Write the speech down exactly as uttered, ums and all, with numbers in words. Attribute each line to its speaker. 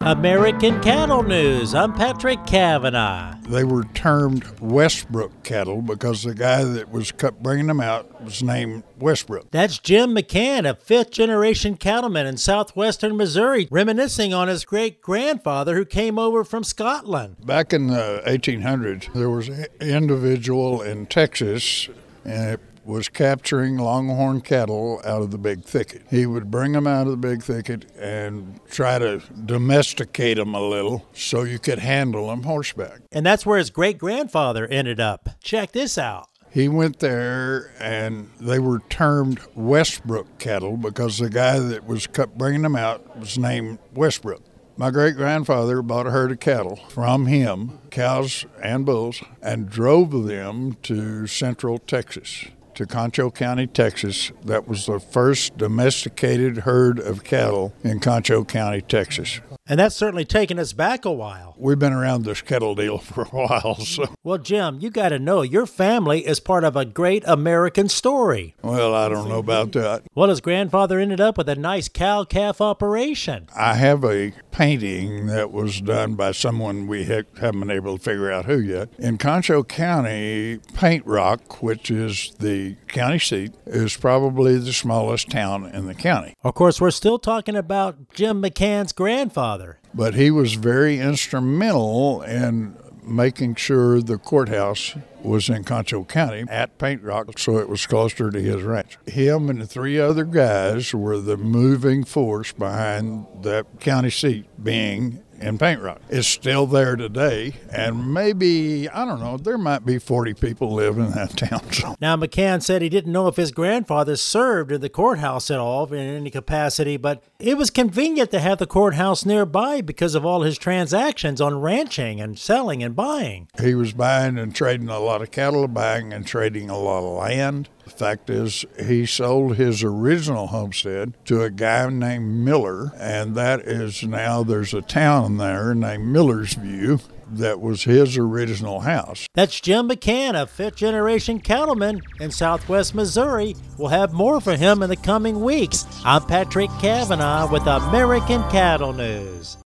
Speaker 1: American Cattle News. I'm Patrick Cavanaugh.
Speaker 2: They were termed Westbrook cattle because the guy that was bringing them out was named Westbrook.
Speaker 1: That's Jim McCann, a fifth-generation cattleman in southwestern Missouri, reminiscing on his great-grandfather who came over from Scotland.
Speaker 2: Back in the eighteen hundreds, there was an individual in Texas, and it was capturing longhorn cattle out of the big thicket. He would bring them out of the big thicket and try to domesticate them a little so you could handle them horseback.
Speaker 1: And that's where his great-grandfather ended up. Check this out.
Speaker 2: He went there, and they were termed Westbrook cattle because the guy that was bringing them out was named Westbrook. My great-grandfather bought a herd of cattle from him, cows and bulls, and drove them to central Texas, to Concho County, Texas. That was the first domesticated herd of cattle in Concho County, Texas.
Speaker 1: And that's certainly taken us back a while.
Speaker 2: We've been around this cattle deal for a while. So.
Speaker 1: Well, Jim, you got to know your family is part of a great American story.
Speaker 2: Well, I don't know about that.
Speaker 1: Well, his grandfather ended up with a nice cow-calf operation.
Speaker 2: I have a painting that was done by someone we ha- haven't been able to figure out who yet. In Concho County, Paint Rock, which is the county seat, is probably the smallest town in the county.
Speaker 1: Of course, we're still talking about Jim McCann's grandfather.
Speaker 2: But he was very instrumental in making sure the courthouse was in Concho County at Paint Rock, so it was closer to his ranch. Him and the three other guys were the moving force behind that county seat being in Paint Rock. It's still there today, and maybe, I don't know, there might be forty people live in that town. So.
Speaker 1: Now, McCann said he didn't know if his grandfather served in the courthouse at all in any capacity, but it was convenient to have the courthouse nearby because of all his transactions on ranching and selling and buying.
Speaker 2: He was buying and trading a lot of cattle, buying and trading a lot of land. The fact is, he sold his original homestead to a guy named Miller, and that is now, there's a town there named Millersview that was his original house.
Speaker 1: That's Jim McCann, a fifth-generation cattleman in southwest Missouri. We'll have more for him in the coming weeks. I'm Patrick Cavanaugh with American Cattle News.